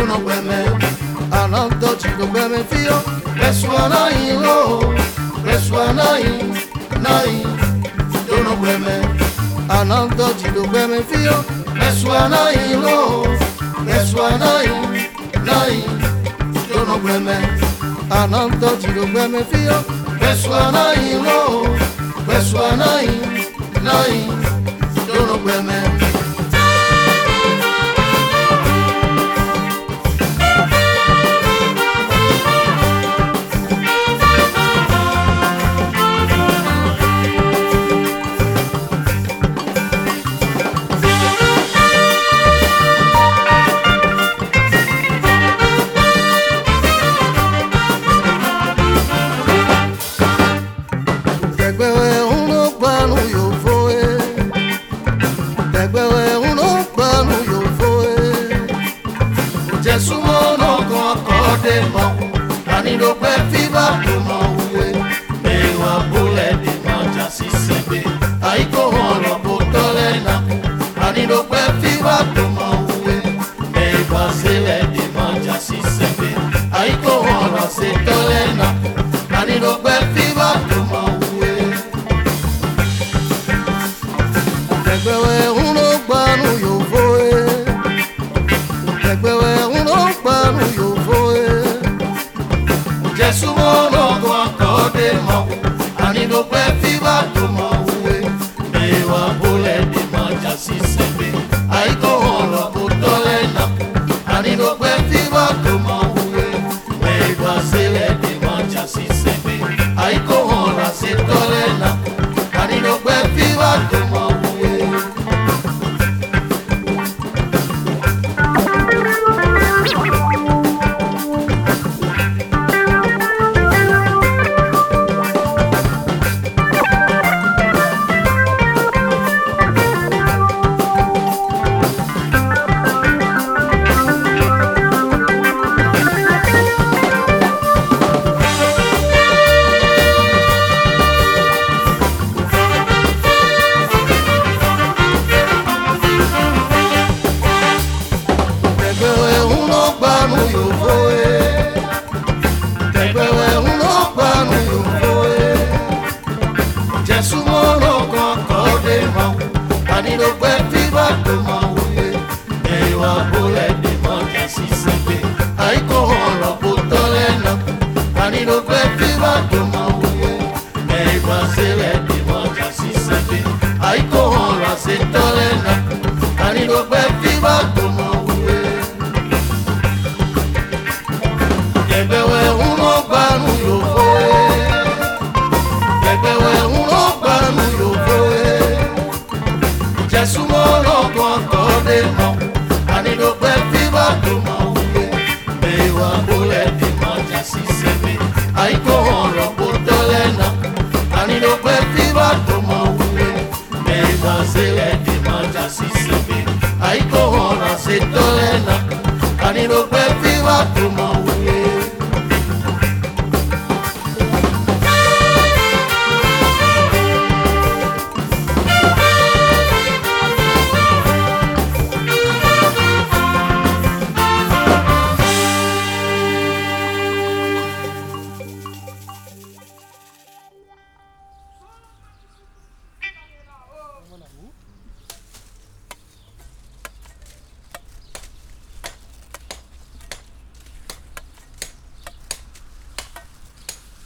no beme, ananto chido beme fio, reswana ilo, reswana nai, no beme, ananto chido beme fio, reswana ilo, reswana nai, no beme, ananto chido beme fio, reswana ilo, reswana nai, no beme. Lo pe fiba to mo we me wa bule di manja si sebe ai ko lo botole na ani lo pe fiba to mo we me wa sele di manja si sebe ai ko lo se tole na ani lo pe fiba to mo we Tegbewe uno gbanu yo foe Tegbewe uno gbanu yo foe Jesu mono kwa kode mo ani lo pe fiba to mo we me wa bule di manja si sebe ai ko lo botole na ani lo pe fiba to mo we me wa sele di manja si sebe ai ko lo se tole na ani lo pe fiba to mo we se tolena, ani lo pe fiba tu mo